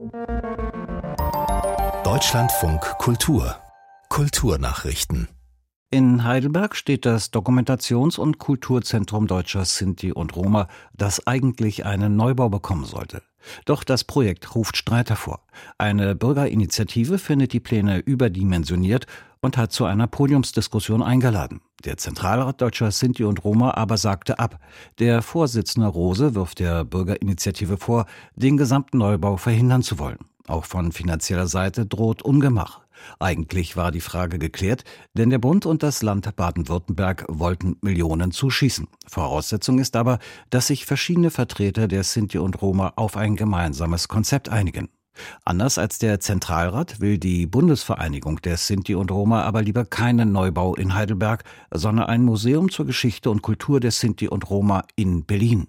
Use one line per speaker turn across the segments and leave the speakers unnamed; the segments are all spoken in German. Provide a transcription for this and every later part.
Deutschlandfunk Kultur Kulturnachrichten.
In Heidelberg steht das Dokumentations- und Kulturzentrum Deutscher Sinti und Roma, das eigentlich einen Neubau bekommen sollte. Doch das Projekt ruft Streit hervor. Eine Bürgerinitiative findet die Pläne überdimensioniert und hat zu einer Podiumsdiskussion eingeladen. Der Zentralrat Deutscher Sinti und Roma aber sagte ab. Der Vorsitzende Rose wirft der Bürgerinitiative vor, den gesamten Neubau verhindern zu wollen. Auch von finanzieller Seite droht Ungemach. Eigentlich war die Frage geklärt, denn der Bund und das Land Baden-Württemberg wollten Millionen zuschießen. Voraussetzung ist aber, dass sich verschiedene Vertreter der Sinti und Roma auf ein gemeinsames Konzept einigen. Anders als der Zentralrat will die Bundesvereinigung der Sinti und Roma aber lieber keinen Neubau in Heidelberg, sondern ein Museum zur Geschichte und Kultur der Sinti und Roma in Berlin.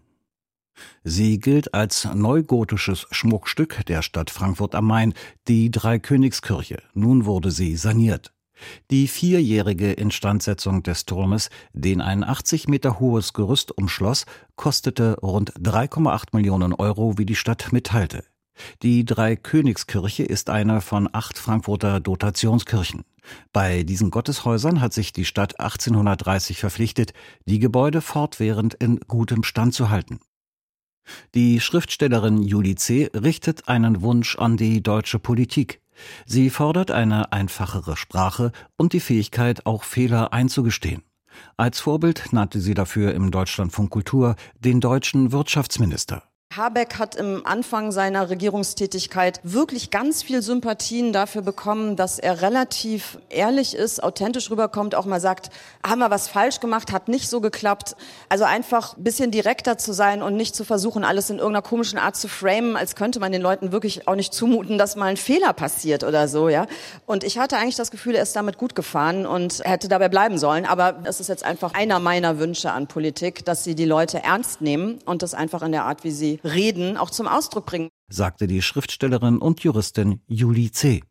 Sie gilt als neugotisches Schmuckstück der Stadt Frankfurt am Main, die Dreikönigskirche. Nun wurde sie saniert. Die 4-jährige Instandsetzung des Turmes, den ein 80 Meter hohes Gerüst umschloss, kostete rund 3,8 Millionen Euro, wie die Stadt mitteilte. Die Dreikönigskirche ist eine von 8 Frankfurter Dotationskirchen. Bei diesen Gotteshäusern hat sich die Stadt 1830 verpflichtet, die Gebäude fortwährend in gutem Stand zu halten. Die Schriftstellerin Julie C. richtet einen Wunsch an die deutsche Politik. Sie fordert eine einfachere Sprache und die Fähigkeit, auch Fehler einzugestehen. Als Vorbild nannte sie dafür im Deutschlandfunk Kultur den deutschen Wirtschaftsminister.
Habeck hat im Anfang seiner Regierungstätigkeit wirklich ganz viel Sympathien dafür bekommen, dass er relativ ehrlich ist, authentisch rüberkommt, auch mal sagt, haben wir was falsch gemacht, hat nicht so geklappt. Also einfach ein bisschen direkter zu sein und nicht zu versuchen, alles in irgendeiner komischen Art zu framen, als könnte man den Leuten wirklich auch nicht zumuten, dass mal ein Fehler passiert oder so, ja. Und ich hatte eigentlich das Gefühl, er ist damit gut gefahren und er hätte dabei bleiben sollen. Aber es ist jetzt einfach einer meiner Wünsche an Politik, dass sie die Leute ernst nehmen und das einfach in der Art, wie sie reden, auch zum Ausdruck bringen,
sagte die Schriftstellerin und Juristin Julie C.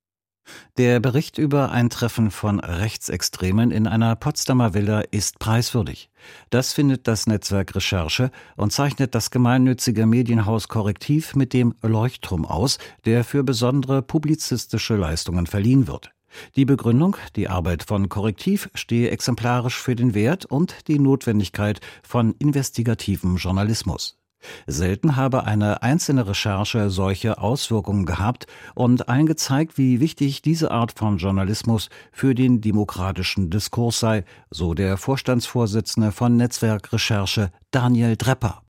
Der Bericht über ein Treffen von Rechtsextremen in einer Potsdamer Villa ist preiswürdig. Das findet das Netzwerk Recherche und zeichnet das gemeinnützige Medienhaus Correctiv mit dem Leuchtturm aus, der für besondere publizistische Leistungen verliehen wird. Die Begründung, die Arbeit von Correctiv stehe exemplarisch für den Wert und die Notwendigkeit von investigativem Journalismus. Selten habe eine einzelne Recherche solche Auswirkungen gehabt und allen gezeigt, wie wichtig diese Art von Journalismus für den demokratischen Diskurs sei, so der Vorstandsvorsitzende von Netzwerk Recherche Daniel Drepper.